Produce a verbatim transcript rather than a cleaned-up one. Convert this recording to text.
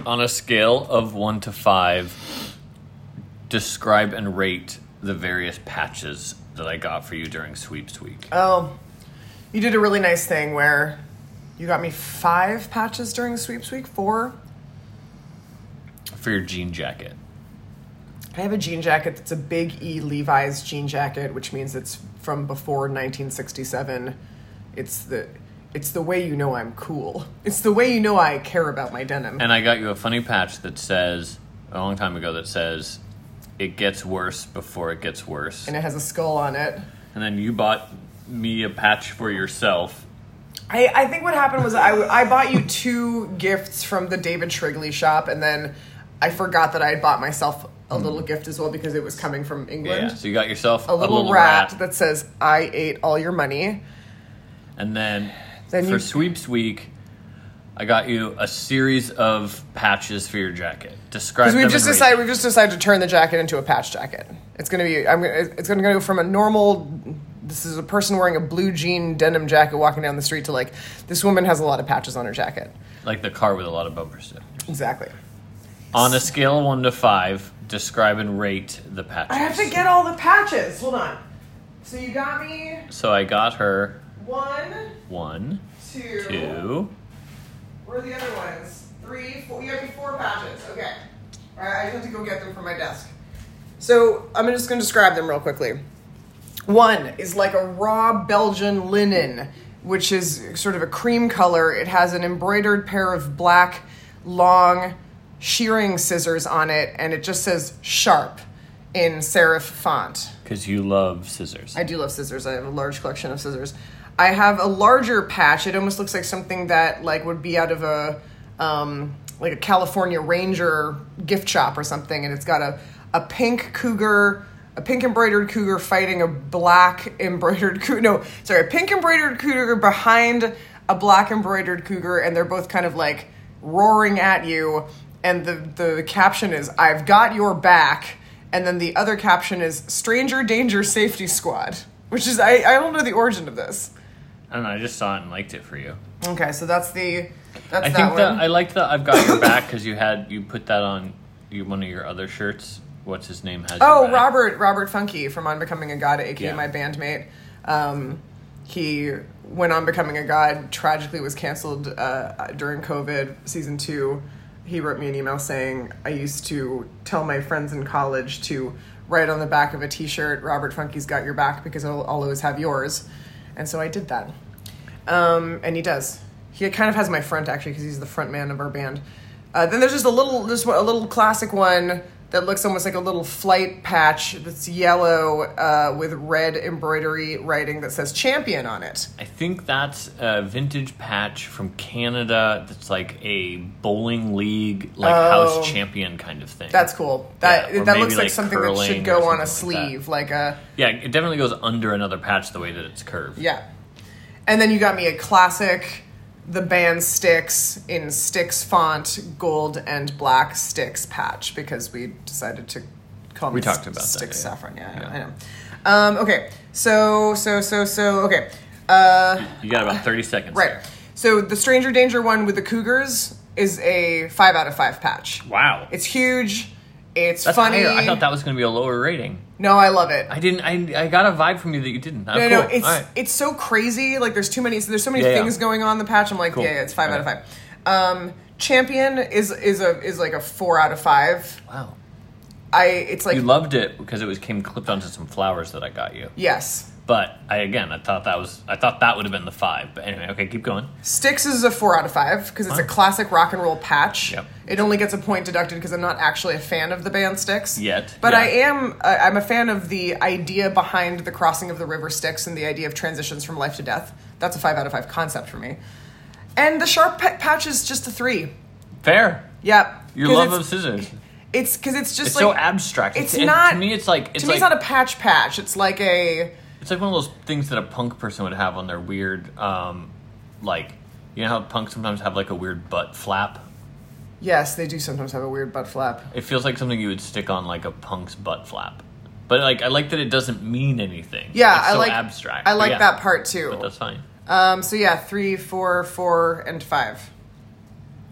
On a scale of one to five, describe and rate the various patches that I got for you during Sweeps Week. Oh, you did a really nice thing where you got me five patches during Sweeps Week. Four. For your jean jacket. I have a jean jacket that's a big E Levi's jean jacket, which means it's from before nineteen sixty-seven. It's the it's the way you know I'm cool. It's the way you know I care about my denim. And I got you a funny patch that says, a long time ago, that says, it gets worse before it gets worse. And it has a skull on it. And then you bought me a patch for yourself. I, I think what happened was I, I bought you two gifts from the David Shrigley shop, and then I forgot that I had bought myself a little mm. gift as well because it was coming from England. Yeah, so you got yourself a, a little, little rat, rat that says, I ate all your money. And then, then for you... Sweeps Week, I got you a series of patches for your jacket. Describe them. Because we've just decided we've just decided to turn the jacket into a patch jacket. It's gonna be I'm gonna, it's gonna go from a normal. This is a person wearing a blue jean denim jacket walking down the street to like this woman has a lot of patches on her jacket. Like the car with a lot of bumper stickers. Exactly. On a scale of one to five, describe and rate the patches. I have to get all the patches. Hold on. So you got me. So I got her. One. One. Two. Two. Where are the other ones? Three, four. You got me four patches. Okay. All right, I just have to go get them from my desk. So I'm just going to describe them real quickly. One is like a raw Belgian linen, which is sort of a cream color. It has an embroidered pair of black, long shearing scissors on it, and it just says sharp in serif font. Because you love scissors. I do love scissors. I have a large collection of scissors. I have a larger patch. It almost looks like something that like would be out of a um, like a California Ranger gift shop or something, and it's got a, a pink cougar, a pink embroidered cougar fighting a black embroidered cougar. No, sorry, a pink embroidered cougar behind a black embroidered cougar, and they're both kind of like roaring at you. And the, the caption is, I've got your back. And then the other caption is, Stranger Danger Safety Squad. Which is, I, I don't know the origin of this. I don't know, I just saw it and liked it for you. Okay, so that's the, that's I that think one. that I liked that I've got your back because you had, you put that on you, one of your other shirts. What's his name? Has Oh, your back. Robert, Robert Funky from On Becoming a God, aka Yeah. my bandmate. Um, he, when On Becoming a God tragically was canceled uh, during COVID, season two, he wrote me an email saying, I used to tell my friends in college to write on the back of a t-shirt, Robert Funky's got your back because I'll, I'll always have yours. And so I did that. Um, and he does. He kind of has my front, actually, because he's the front man of our band. Uh, then there's just a little, just a little classic one that looks almost like a little flight patch that's yellow uh, with red embroidery writing that says champion on it. I think that's a vintage patch from Canada that's like a bowling league, like Oh. house champion kind of thing. That's cool. That Yeah, or that looks maybe like like something that curling should or go on something a like sleeve, like a... Yeah, it definitely goes under another patch the way that it's curved. Yeah. And then you got me a classic, the band Styx in Styx font, gold and black Styx patch, because we decided to call We me talked about that, Styx yeah. Saffron. Yeah, Yeah. I know. Um, okay, so, so, so, so, okay. Uh, You got about thirty seconds right. there. So the Stranger Danger one with the Cougars is a five out of five patch. Wow. It's huge. It's That's funny. higher. I thought that was going to be a lower rating. No, I love it. I didn't. I I got a vibe from you that you didn't. Oh, No, cool. no, it's All right. it's so crazy. Like there's too many. There's so many Yeah, yeah. things going on in the patch. I'm like, Cool. yeah, yeah, it's five out of Okay. five. Um, Champion is is a is like a four out of five. Wow. I it's like You loved it because it was came clipped onto some flowers that I got you. yes. But I again, I thought that was I thought that would have been the five. But anyway, okay, keep going. Styx is a four out of five because it's a Fine. classic rock and roll patch. Yep. It only gets a point deducted because I'm not actually a fan of the band Styx. Yet, But yeah. I am. Uh, I'm a fan of the idea behind the crossing of the river Styx and the idea of transitions from life to death. That's a five out of five concept for me. And the sharp pa- patch is just a three. Fair. Yep. Your 'Cause love it's- of scissors. It's because it's just It's like so abstract. It's and not to me. It's like it's to me. like It's not a patch patch. It's like a it's like one of those things that a punk person would have on their weird, um, like you know how punks sometimes have like a weird butt flap. yes. They do sometimes have a weird butt flap. It feels like something you would stick on like a punk's butt flap. But like I like that it doesn't mean anything. Yeah, it's I so like abstract. I But like yeah, that part too. But that's fine. Um. So yeah, three, four, four, and five.